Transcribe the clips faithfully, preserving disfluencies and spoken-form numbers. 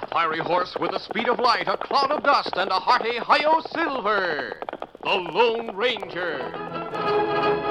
fiery horse with the speed of light, a cloud of dust, and a hearty hi-yo silver, the Lone Ranger.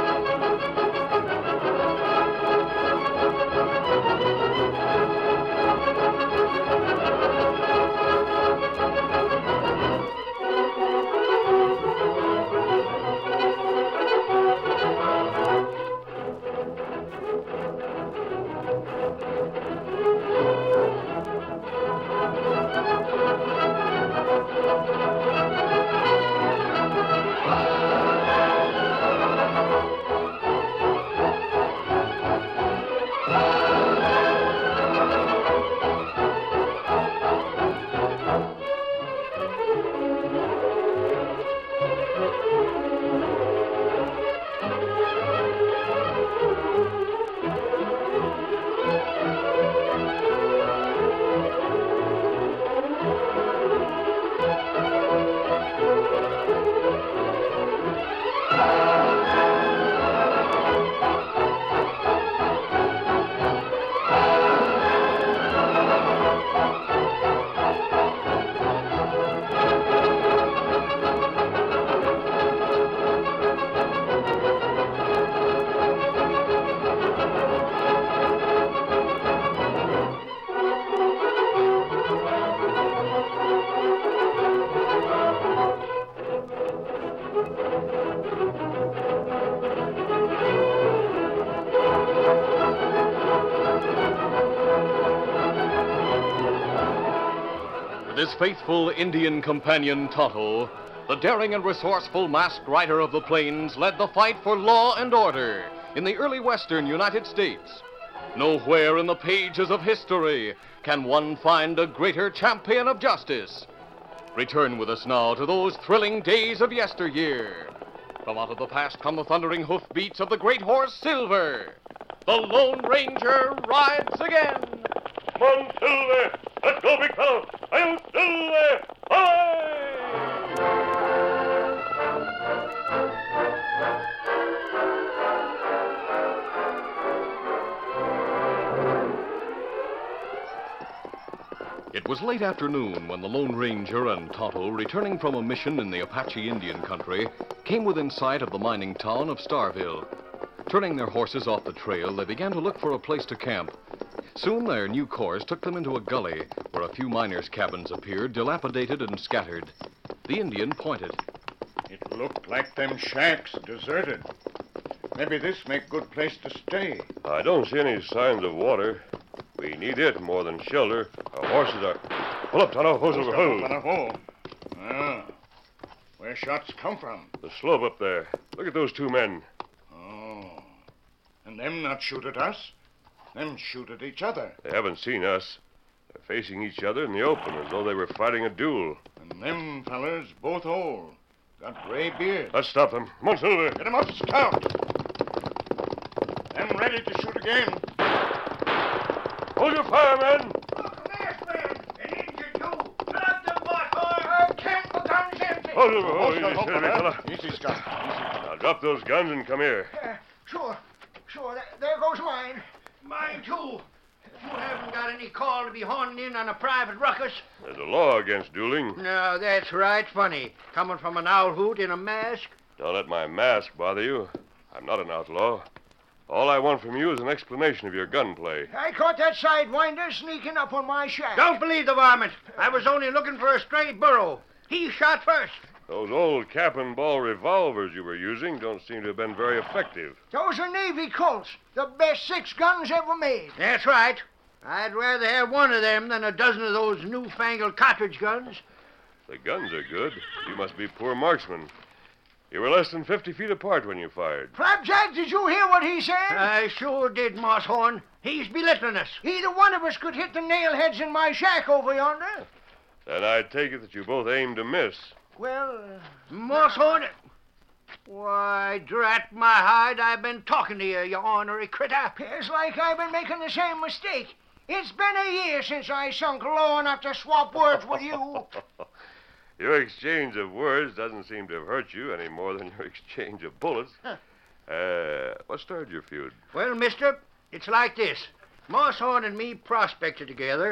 His faithful Indian companion, Tonto, the daring and resourceful masked rider of the plains, led the fight for law and order in the early western United States. Nowhere in the pages of history can one find a greater champion of justice. Return with us now to those thrilling days of yesteryear. From out of the past come the thundering hoofbeats of the great horse Silver. The Lone Ranger rides again. Come on, Silver! Let's go, big fellow! I'll Silver! Hi! It was late afternoon when the Lone Ranger and Tonto, returning from a mission in the Apache Indian country, came within sight of the mining town of Starville. Turning their horses off the trail, they began to look for a place to camp. Soon their new course took them into a gully where a few miners' cabins appeared, dilapidated and scattered. The Indian pointed. It looked like them shacks deserted. Maybe this make good place to stay. I don't see any signs of water. We need it more than shelter. Our horses are... Pull up, Tonto. Horses are hold. Hold. Ah. Where shots come from? The slope up there. Look at those two men. Oh. And them not shoot at us? Them shoot at each other. They haven't seen us. They're facing each other in the open as though they were fighting a duel. And them fellers both old. Got gray beards. Let's stop them. Come on, Silver. Get them up, scout. Them ready to shoot again. Hold your fire, men. Look, masked man. An Indian, too. Drop the butt, or can't the guns empty. Hold your... Oh, easy, steady, fella. Easy, Scout. Easy. Now, drop those guns and come here. Uh, sure. Sure. There, there goes mine. Mine, too. You haven't got any call to be horning in on a private ruckus. There's a law against dueling. No, that's right. Funny. Coming from an owl hoot in a mask. Don't let my mask bother you. I'm not an outlaw. All I want from you is an explanation of your gunplay. I caught that sidewinder sneaking up on my shack. Don't believe the varmint. I was only looking for a stray burro. He shot first. Those old cap and ball revolvers you were using don't seem to have been very effective. Those are Navy Colts, the best six guns ever made. That's right. I'd rather have one of them than a dozen of those newfangled cartridge guns. The guns are good. You must be poor marksmen. You were less than fifty feet apart when you fired. Flapjack, did you hear what he said? I sure did, Mosshorn. He's belittling us. Either one of us could hit the nail heads in my shack over yonder. Then I take it that you both aimed to miss. Well, uh, Mosshorn... Why, drat my hide, I've been talking to you, you ornery critter. Appears like I've been making the same mistake. It's been a year since I sunk low enough to swap words with you. Your exchange of words doesn't seem to have hurt you any more than your exchange of bullets. Huh. Uh, what started your feud? Well, mister, it's like this. Mosshorn and me prospected together,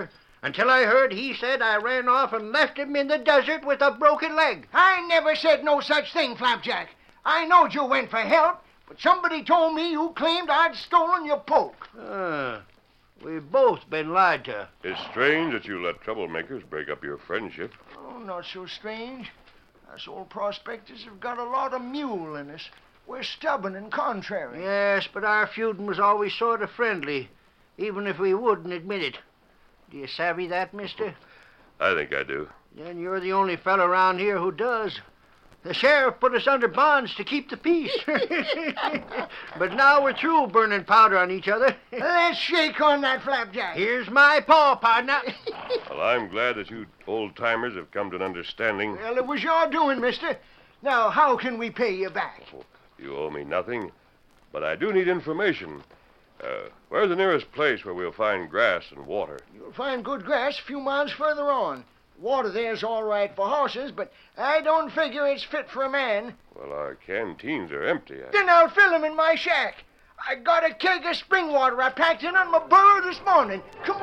Until I heard he said I ran off and left him in the desert with a broken leg. I never said no such thing, Flapjack. I knowed you went for help, but somebody told me you claimed I'd stolen your poke. Uh, we've both been lied to. It's strange that you let troublemakers break up your friendship. Oh, not so strange. Us old prospectors have got a lot of mule in us. We're stubborn and contrary. Yes, but our feuding was always sort of friendly, even if we wouldn't admit it. Do you savvy that, mister? I think I do. Then you're the only fellow around here who does. The sheriff put us under bonds to keep the peace. But now we're through burning powder on each other. Let's shake on that, Flapjack. Here's my paw, partner. Well, I'm glad that you old-timers have come to an understanding. Well, it was your doing, mister. Now, how can we pay you back? You owe me nothing, but I do need information. Uh, where's the nearest place where we'll find grass and water? You'll find good grass a few miles further on. Water there's all right for horses, but I don't figure it's fit for a man. Well, our canteens are empty. I... Then I'll fill 'em in my shack. I got a keg of spring water I packed in on my burro this morning. Come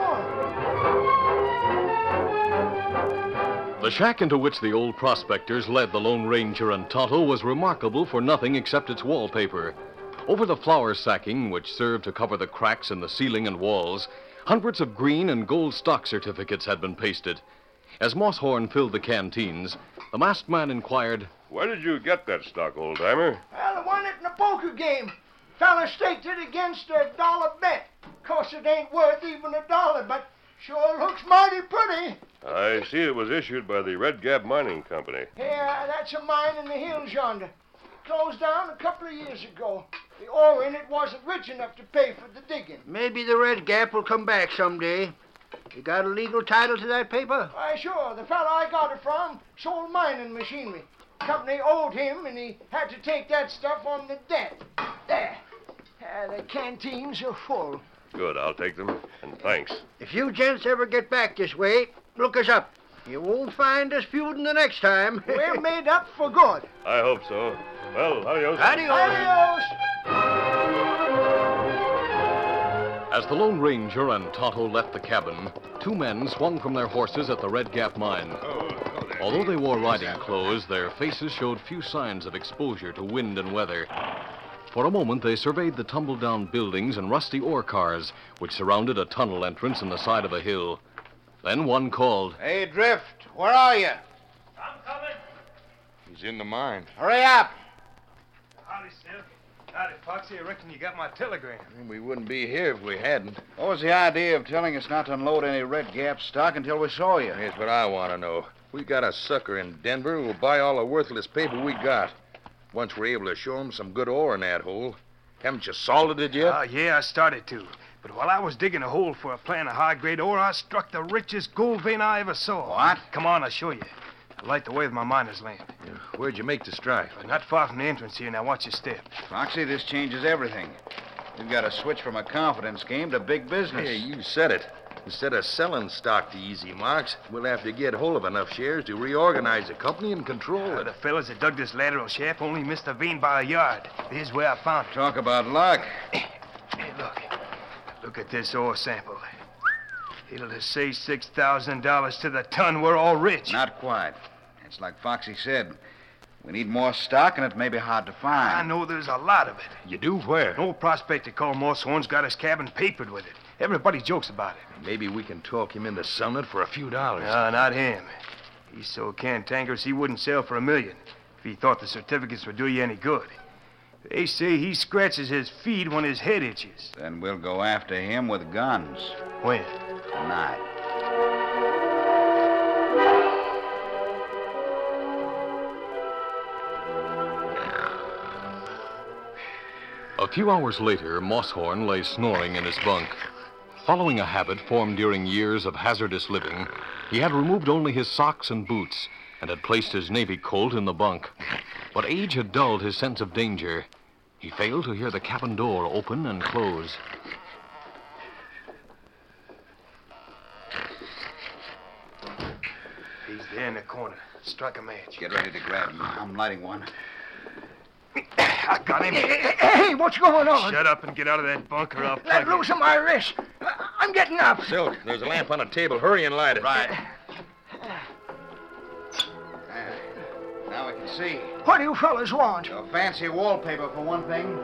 on. The shack into which the old prospectors led the Lone Ranger and Tonto was remarkable for nothing except its wallpaper. Over the flour sacking, which served to cover the cracks in the ceiling and walls, hundreds of green and gold stock certificates had been pasted. As Mosshorn filled the canteens, the masked man inquired, Where did you get that stock, old-timer? Well, I won it in a poker game. Fella staked it against a dollar bet. Course it ain't worth even a dollar, but sure looks mighty pretty. I see it was issued by the Red Gap Mining Company. Yeah, that's a mine in the hills yonder. Closed down a couple of years ago. The ore in it wasn't rich enough to pay for the digging. Maybe the Red Gap will come back someday. You got a legal title to that paper? Why, sure. The fella I got it from sold mining machinery. Company owed him, and he had to take that stuff on the debt. There. Uh, the canteens are full. Good, I'll take them, and thanks. If you gents ever get back this way, look us up. You won't find us feuding the next time. We're made up for good. I hope so. Well, adios. Adios. Adios. As the Lone Ranger and Tonto left the cabin, two men swung from their horses at the Red Gap mine. Although they wore riding clothes, their faces showed few signs of exposure to wind and weather. For a moment, they surveyed the tumble-down buildings and rusty ore cars, which surrounded a tunnel entrance in the side of a hill. Then one called, Hey, Drift, where are you? I'm coming. He's in the mine. Hurry up. Howdy, Silk. Howdy, Foxy. I reckon you got my telegram. We wouldn't be here if we hadn't. What was the idea of telling us not to unload any Red Gap stock until we saw you? Here's what I want to know. We got a sucker in Denver who will buy all the worthless paper we got. Once we're able to show him some good ore in that hole. Haven't you salted it yet? Oh, uh, yeah, I started to. But while I was digging a hole for a plan of high-grade ore, I struck the richest gold vein I ever saw. What? Come on, I'll show you. I light the way with my miner's lamp. Yeah, where'd you make the strike? But not far from the entrance here. Now watch your step. Foxy, this changes everything. We've got to switch from a confidence game to big business. Hey, you said it. Instead of selling stock to easy marks, we'll have to get hold of enough shares to reorganize the company and control Uh, it. the fellas that dug this lateral shaft only missed the vein by a yard. Here's where I found it. Talk about luck. Hey, look. Look at this ore sample. It'll just say six thousand dollars to the ton. We're all rich. Not quite. It's like Foxy said. We need more stock, and it may be hard to find. I know there's a lot of it. You do? Where? An old prospector called Mosshorn's got his cabin papered with it. Everybody jokes about it. Maybe we can talk him into selling it for a few dollars. No, not him. He's so cantankerous he wouldn't sell for a million if he thought the certificates would do you any good. They say he scratches his feet when his head itches. Then we'll go after him with guns. When? Tonight. A few hours later, Mosshorn lay snoring in his bunk. Following a habit formed during years of hazardous living, he had removed only his socks and boots and had placed his Navy Colt in the bunk. But age had dulled his sense of danger. He failed to hear the cabin door open and close. He's there in the corner. Strike a match. Get ready to grab him. I'm lighting one. I got him. Hey, hey, what's going on? Shut up and get out of that bunker. I'll Let plug loose of my wrist. I, I'm getting up. Silk, there's a lamp on a table. Hurry and light it. Right. Now we can see. What do you fellas want? A fancy wallpaper, for one thing.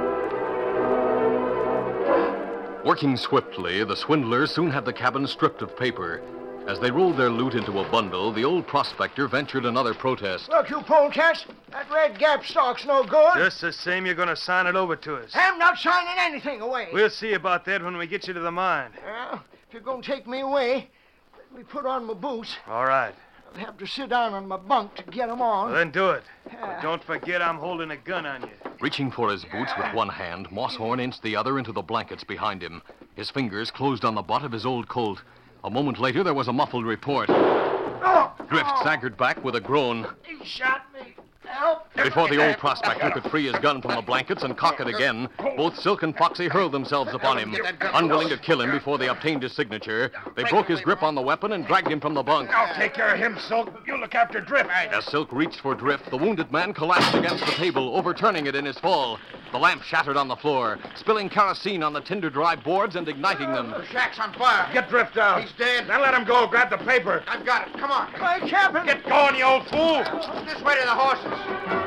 Working swiftly, the swindlers soon had the cabin stripped of paper. As they rolled their loot into a bundle, the old prospector ventured another protest. Look, you polecats, that Red Gap stock's no good. Just the same, you're going to sign it over to us. I'm not signing anything away. We'll see about that when we get you to the mine. Well, if you're going to take me away, let me put on my boots. All right. I'll have to sit down on my bunk to get 'em on. Well, then do it. But don't forget I'm holding a gun on you. Reaching for his boots with one hand, Mosshorn inched the other into the blankets behind him. His fingers closed on the butt of his old Colt. A moment later, there was a muffled report. Oh, Drift staggered back with a groan. he shot me. Help. Before the old prospector could free his gun from the blankets and cock it again, both Silk and Foxy hurled themselves upon him. Unwilling to kill him before they obtained his signature, they broke his grip on the weapon and dragged him from the bunk. I'll take care of him, Silk. You look after Drift. As Silk reached for Drift, the wounded man collapsed against the table, overturning it in his fall. The lamp shattered on the floor, spilling kerosene on the tinder-dry boards and igniting them. The shack's on fire. Get Drift out. He's dead. Now let him go. Grab the paper. I've got it. Come on. My cabin. Get going, you old fool. This way to the horses.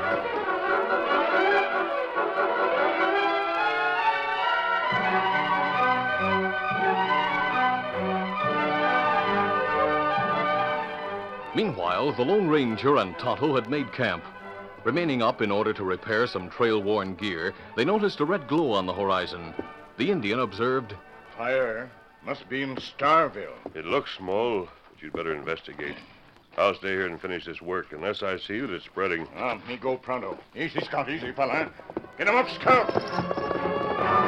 Meanwhile, the Lone Ranger and Tonto had made camp. Remaining up in order to repair some trail-worn gear, they noticed a red glow on the horizon. The Indian observed, Fire must be in Starville. It looks small, but you'd better investigate. I'll stay here and finish this work unless I see that it's spreading. Ah, me go pronto. Easy, Scout, easy, fella. Get him up, Scout.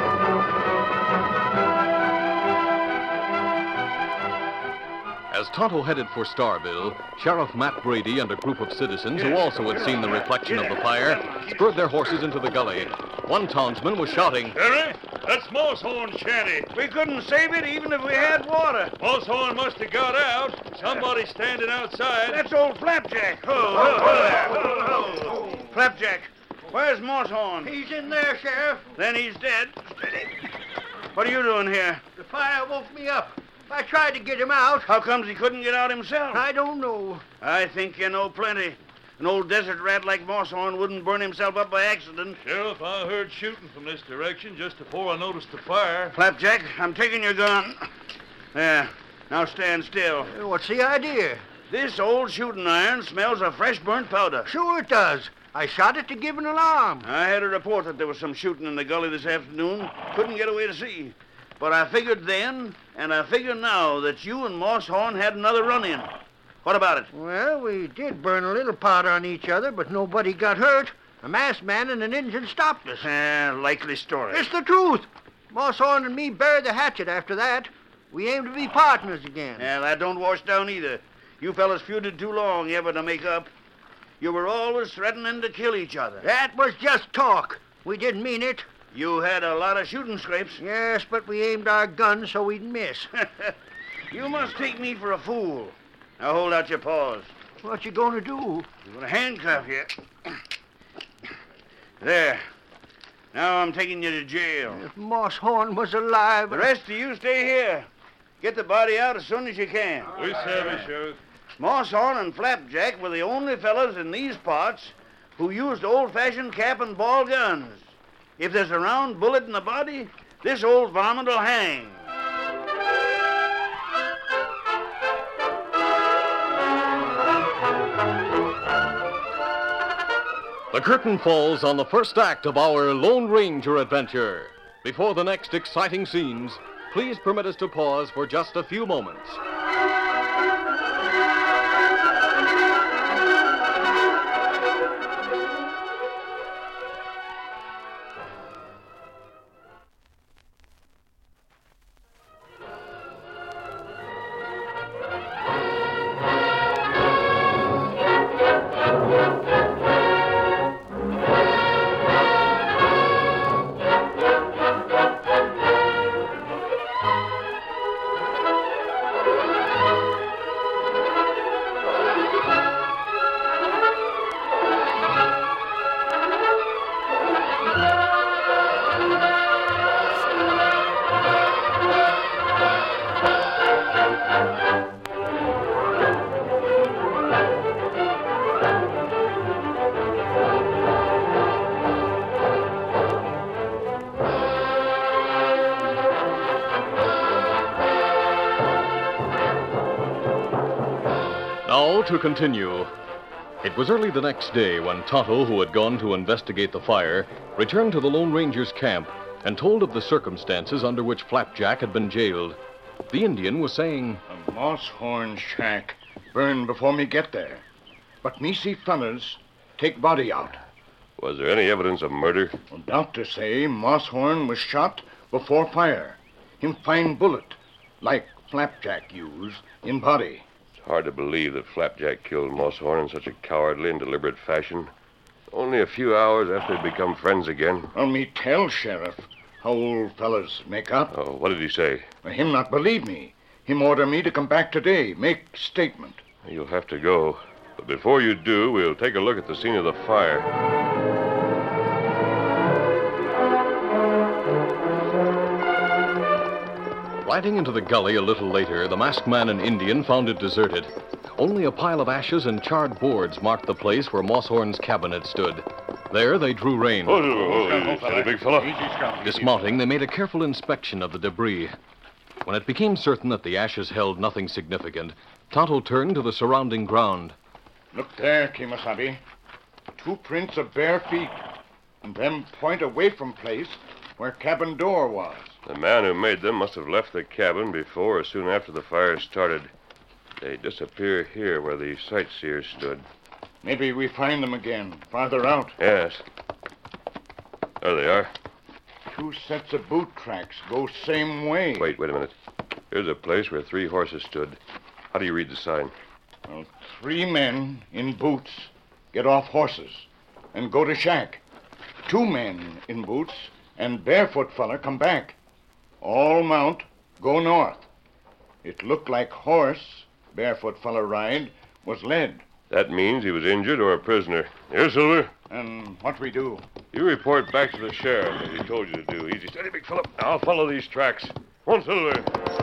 As Tonto headed for Starville, Sheriff Matt Brady and a group of citizens who also had seen the reflection of the fire spurred their horses into the gully. One townsman was shouting, Sheriff, that's Mosshorn's shanty. We couldn't save it even if we had water. Mosshorn must have got out. Somebody's standing outside. That's old Flapjack. Ho, ho, ho there. Ho, ho. Flapjack, where's Mosshorn? He's in there, Sheriff. Then he's dead. What are you doing here? The fire woke me up. I tried to get him out. How comes he couldn't get out himself? I don't know. I think you know plenty. An old desert rat like Mosshorn wouldn't burn himself up by accident. Sheriff, I heard shooting from this direction just before I noticed the fire. Flapjack, I'm taking your gun. There. Now stand still. What's the idea? This old shooting iron smells of fresh burnt powder. Sure it does. I shot it to give an alarm. I had a report that there was some shooting in the gully this afternoon. Couldn't get away to see. But I figured then, and I figure now, that you and Mosshorn had another run-in. What about it? Well, we did burn a little powder on each other, but nobody got hurt. A masked man and an Indian stopped us. Eh, likely story. It's the truth. Mosshorn and me buried the hatchet after that. We aim to be partners again. Yeah, that don't wash down either. You fellas feuded too long ever to make up. You were always threatening to kill each other. That was just talk. We didn't mean it. You had a lot of shooting scrapes. Yes, but we aimed our guns so we'd miss. You must take me for a fool. Now hold out your paws. What you gonna do? I'm gonna handcuff you. There. Now I'm taking you to jail. If Mosshorn was alive... The rest of you stay here. Get the body out as soon as you can. We savvy, Sheriff. Mosshorn and Flapjack were the only fellas in these parts who used old-fashioned cap and ball guns. If there's a round bullet in the body, this old varmint will hang. The curtain falls on the first act of our Lone Ranger adventure. Before the next exciting scenes, please permit us to pause for just a few moments. Now to continue. It was early the next day when Tonto, who had gone to investigate the fire, returned to the Lone Ranger's camp and told of the circumstances under which Flapjack had been jailed. The Indian was saying, A Moosehorn shack burned before me get there. But me see fellas take body out. Was there any evidence of murder? Well, doctor say Moosehorn was shot before fire. Him find bullet, like Flapjack used, in body. It's hard to believe that Flapjack killed Moosehorn in such a cowardly and deliberate fashion. Only a few hours after they'd become friends again. Well, me tell Sheriff how old fellas make up. Oh, what did he say? Well, him not believe me. Him order me to come back today, make statement. You'll have to go. But before you do, we'll take a look at the scene of the fire. Riding into the gully a little later, the masked man and Indian found it deserted. Only a pile of ashes and charred boards marked the place where Moosehorn's cabin had stood. There they drew rein. Oh, oh, oh, steady, big fella. Dismounting, they made a careful inspection of the debris. When it became certain that the ashes held nothing significant, Tonto turned to the surrounding ground. Look there, Kimasabi. Two prints of bare feet. And them point away from place where cabin door was. The man who made them must have left the cabin before or soon after the fire started. They disappear here where the sightseers stood. Maybe we find them again, farther out. Yes. There they are. Two sets of boot tracks go same way. Wait, wait a minute. Here's a place where three horses stood. How do you read the sign? Well, three men in boots get off horses and go to shack. Two men in boots and barefoot fella come back. All mount, go north. It looked like horse barefoot fella ride was led. That means he was injured or a prisoner. Here, Silver. And what we do? You report back to the sheriff as he told you to do. Easy, steady, big fella. I'll follow these tracks. Come on, Silver.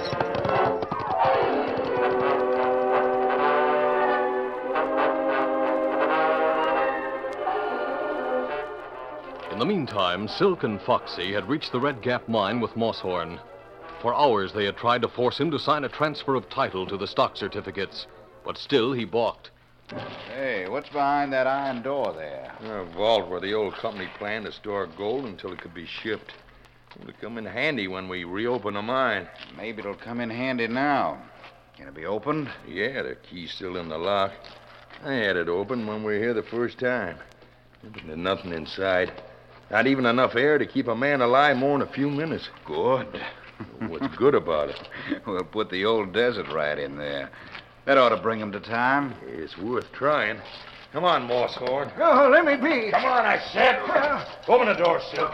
In the meantime, Silk and Foxy had reached the Red Gap mine with Moosehorn. For hours they had tried to force him to sign a transfer of title to the stock certificates, but still he balked. Hey, what's behind that iron door there? A vault where the old company planned to store gold until it could be shipped. It'll come in handy when we reopen the mine. Maybe it'll come in handy now. Can it be opened? Yeah, the key's still in the lock. I had it open when we were here the first time. But there's nothing inside. Not even enough air to keep a man alive more than a few minutes. Good. What's good about it? We'll put the old desert right in there. That ought to bring him to time. It's worth trying. Come on, Moosehorn. Oh, let me be. Come on, I said. Open the door, Silk.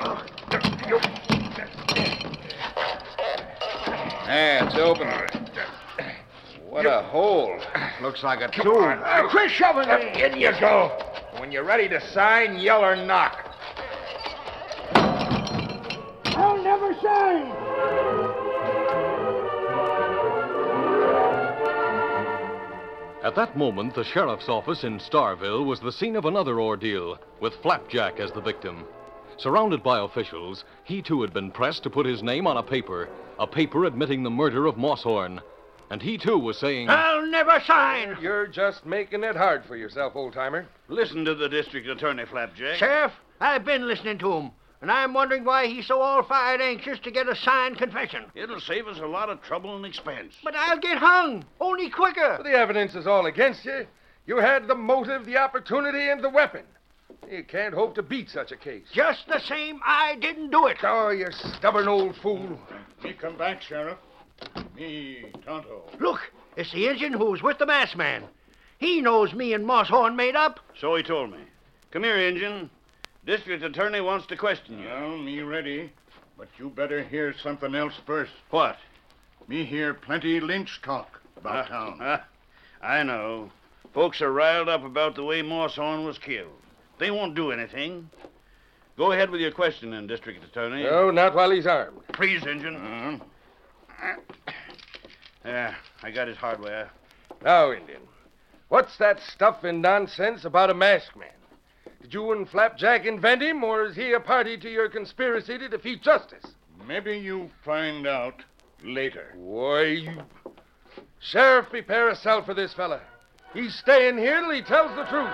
There, it's open. What a hole. Looks like a tomb. Uh, quit shoving me. In you go. When you're ready to sign, yell or knock. I'll never sign. At that moment, the sheriff's office in Starville was the scene of another ordeal, with Flapjack as the victim. Surrounded by officials, he too had been pressed to put his name on a paper, a paper admitting the murder of Moosehorn. And he too was saying, I'll never sign. You're just making it hard for yourself, old-timer. Listen to the district attorney, Flapjack. Sheriff, I've been listening to him, and I'm wondering why he's so all-fired anxious to get a signed confession. It'll save us a lot of trouble and expense. But I'll get hung, only quicker. The evidence is all against you. You had the motive, the opportunity, and the weapon. You can't hope to beat such a case. Just the same, I didn't do it. Oh, you stubborn old fool. Me come back, Sheriff. Me, Tonto. Look, it's the Indian who's with the masked man. He knows me and Moosehorn made up. So he told me. Come here, Injun. District attorney wants to question you. Well, me ready. But you better hear something else first. What? Me hear plenty lynch talk about Uh, town. uh, I know. Folks are riled up about the way Moosehorn was killed. They won't do anything. Go ahead with your questioning, District Attorney. No, not while he's armed. Freeze, Injun. Uh, Yeah, I got his hardware. Now, Indian, what's that stuff and nonsense about a masked man? Did you and Flapjack invent him, or is he a party to your conspiracy to defeat justice? maybe you find out later. Why, you... Sheriff, prepare a cell for this fella. He's staying here till he tells the truth.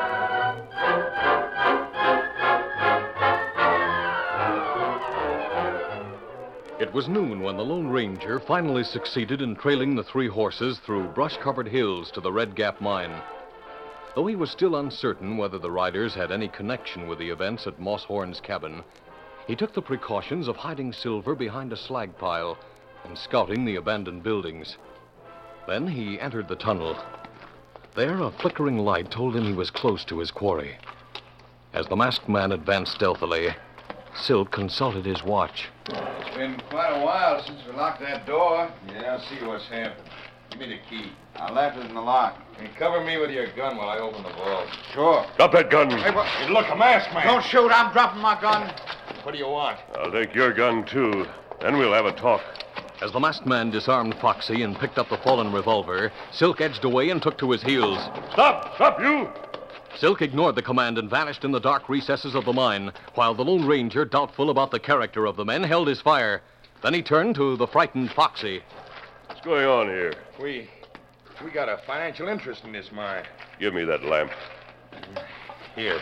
It was noon when the Lone Ranger finally succeeded in trailing the three horses through brush-covered hills to the Red Gap mine. Though he was still uncertain whether the riders had any connection with the events at Mosshorn's cabin, he took the precautions of hiding Silver behind a slag pile and scouting the abandoned buildings. Then he entered the tunnel. There, a flickering light told him he was close to his quarry. As the masked man advanced stealthily, Silk consulted his watch. It's been quite a while since we locked that door. Yeah, I'll see what's happened. Give me the key. I left it in the lock. And cover me with your gun while I open the vault. Sure. Drop that gun. Hey, what? Look, a masked man. Don't shoot. I'm dropping my gun. What do you want? I'll take your gun, too. Then we'll have a talk. As the masked man disarmed Foxy and picked up the fallen revolver, Silk edged away and took to his heels. Stop! Stop, you! Silk ignored the command and vanished in the dark recesses of the mine, while the Lone Ranger, doubtful about the character of the men, held his fire. Then he turned to the frightened Foxy. What's going on here? We... we got a financial interest in this mine. Give me that lamp. Here.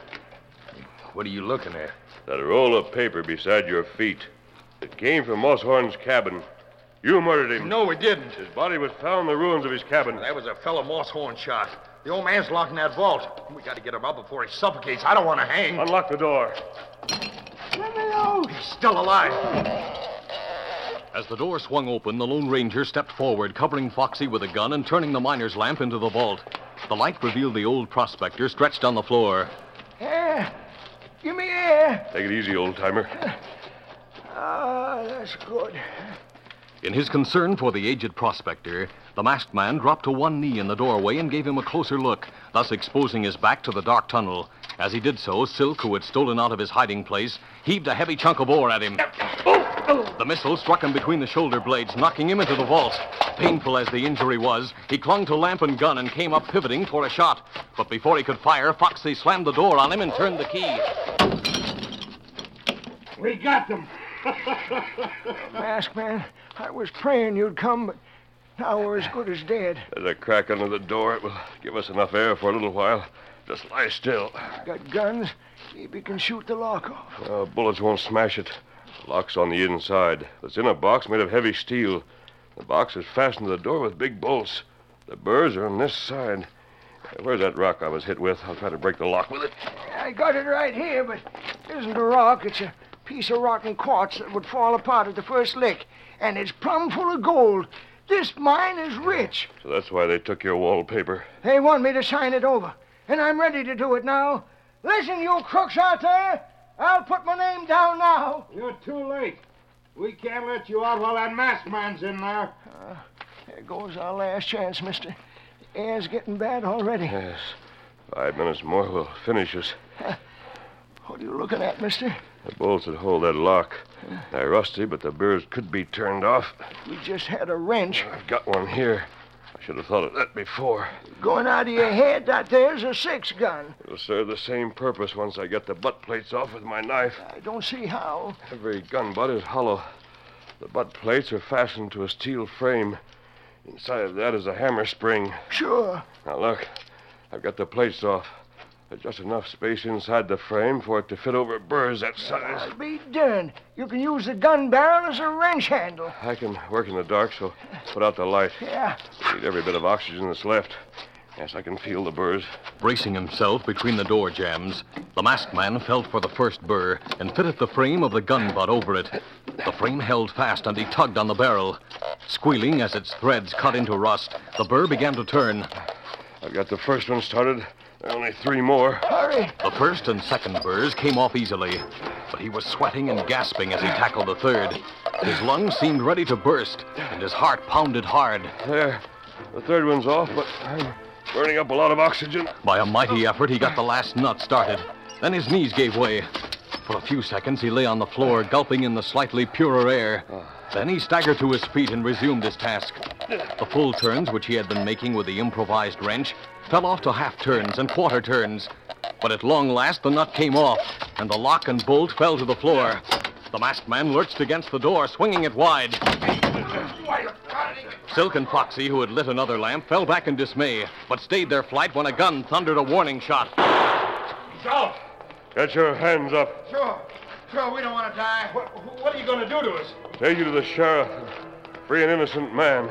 What are you looking at? That roll of paper beside your feet. It came from Mosshorn's cabin. You murdered him. No, we didn't. His body was found in the ruins of his cabin. That was a fellow Mosshorn shot. The old man's locked in that vault. We got to get him out before he suffocates. I don't want to hang. Unlock the door. Let me out. He's still alive. As the door swung open, the Lone Ranger stepped forward, covering Foxy with a gun and turning the miner's lamp into the vault. The light revealed the old prospector stretched on the floor. Air. Give me air. Take it easy, old-timer. Ah, that's good. In his concern for the aged prospector, the masked man dropped to one knee in the doorway and gave him a closer look, thus exposing his back to the dark tunnel. As he did so, Silk, who had stolen out of his hiding place, heaved a heavy chunk of ore at him. The missile struck him between the shoulder blades, knocking him into the vault. Painful as the injury was, he clung to lamp and gun and came up pivoting for a shot. But before he could fire, Foxy slammed the door on him and turned the key. We got them. Masked man, I was praying you'd come, but now we're as good as dead. There's a crack under the door. It will give us enough air for a little while. Just lie still. Got guns? Maybe you can shoot the lock off. Uh, bullets won't smash it. The lock's on the inside. It's in a box made of heavy steel. The box is fastened to the door with big bolts. The burrs are on this side. Uh, Where's that rock I was hit with? I'll try to break the lock with it. I got it right here, but it isn't a rock. It's a piece of rotten quartz that would fall apart at the first lick. And it's plumb full of gold. This mine is rich. So that's why they took your wallpaper. They want me to sign it over. And I'm ready to do it now. Listen, you crooks out there. I'll put my name down now. You're too late. We can't let you out while that masked man's in there. Uh, there goes our last chance, mister. The air's getting bad already. Yes. Five minutes more will finish us. Uh, what are you looking at, mister? The bolts that hold that lock. They're rusty, but the burrs could be turned off. We just had a wrench. I've got one here. I should have thought of that before. Going out of your head, that there's a six gun. It'll serve the same purpose once I get the butt plates off with my knife. I don't see how. Every gun butt is hollow. The butt plates are fastened to a steel frame. Inside of that is a hammer spring. Sure. Now, look. I've got the plates off. There's just enough space inside the frame for it to fit over burrs that size. I'll be darned. You can use the gun barrel as a wrench handle. I can work in the dark, so put out the light. Yeah. Need every bit of oxygen that's left. Yes, I can feel the burrs. Bracing himself between the door jambs, the masked man felt for the first burr and fitted the frame of the gun butt over it. The frame held fast and he tugged on the barrel. Squealing as its threads cut into rust, the burr began to turn. I've got the first one started. There are only three more. Hurry. The first and second burrs came off easily, but he was sweating and gasping as he tackled the third. His lungs seemed ready to burst, and his heart pounded hard. There. The third one's off, but I'm burning up a lot of oxygen. By a mighty effort, he got the last nut started. Then his knees gave way. For a few seconds, he lay on the floor, gulping in the slightly purer air. Then he staggered to his feet and resumed his task. The full turns, which he had been making with the improvised wrench, fell off to half turns and quarter turns. But at long last, the nut came off, and the lock and bolt fell to the floor. The masked man lurched against the door, swinging it wide. Silk and Foxy, who had lit another lamp, fell back in dismay, but stayed their flight when a gun thundered a warning shot. He's out. Get your hands up. Sure. Sure, we don't want to die. What, what are you going to do to us? Take you to the sheriff. Free an innocent man.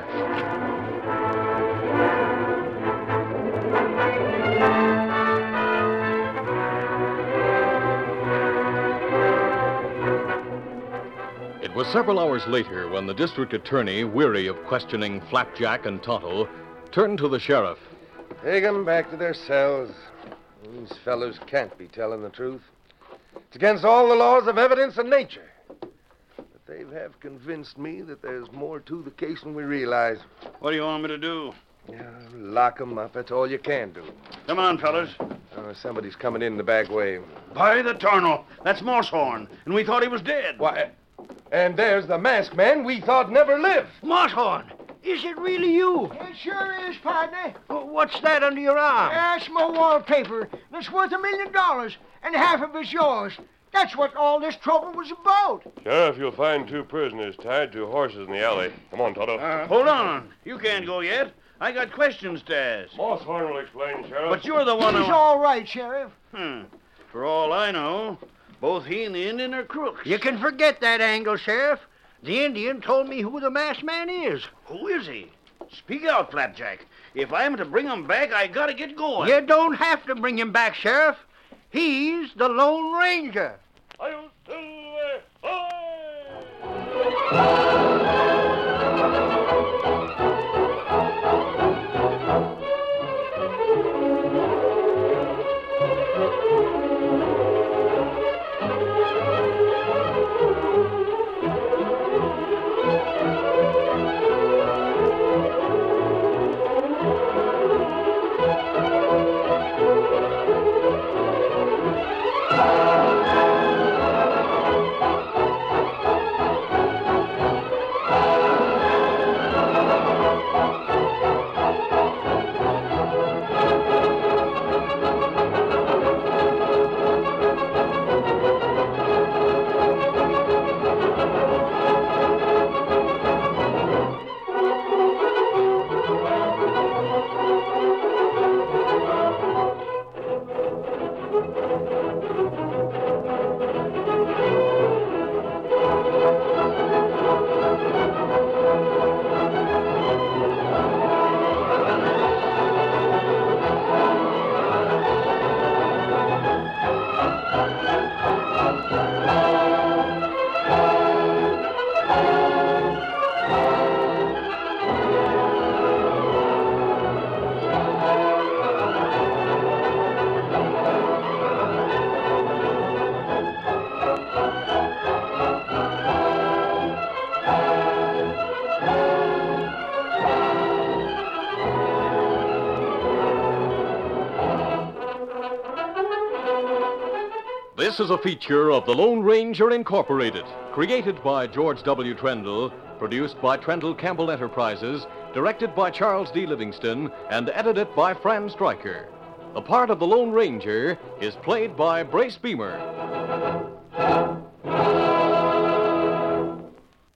It was several hours later when the district attorney, weary of questioning Flapjack and Tonto, turned to the sheriff. Take 'em back to their cells. These fellows can't be telling the truth. It's against all the laws of evidence and nature. But they have convinced me that there's more to the case than we realize. What do you want me to do? Yeah, lock 'em up. That's all you can do. Come on, fellas. Oh, somebody's coming in the back way. By the tarnal, that's Moosehorn, and we thought he was dead. Why, and there's the masked man we thought never lived. Moosehorn, is it really you? It sure is, partner. What's that under your arm? That's my wallpaper. That's worth a million dollars, and half of it's yours. That's what all this trouble was about. Sheriff, you'll find two prisoners tied to horses in the alley. Come on, Tonto. Uh, hold on. You can't go yet. I got questions to ask. Moosehorn will explain, Sheriff. But you're the one He's who... all right, Sheriff. Hmm. For all I know, both he and the Indian are crooks. You can forget that angle, Sheriff. The Indian told me who the masked man is. Who is he? Speak out, Flapjack. If I'm to bring him back, I gotta get going. You don't have to bring him back, Sheriff. He's the Lone Ranger. I'll do it. This is a feature of the Lone Ranger Incorporated, created by George W. Trendle, produced by Trendle Campbell Enterprises, directed by Charles D. Livingston, and edited by Fran Stryker. The part of the Lone Ranger is played by Brace Beamer.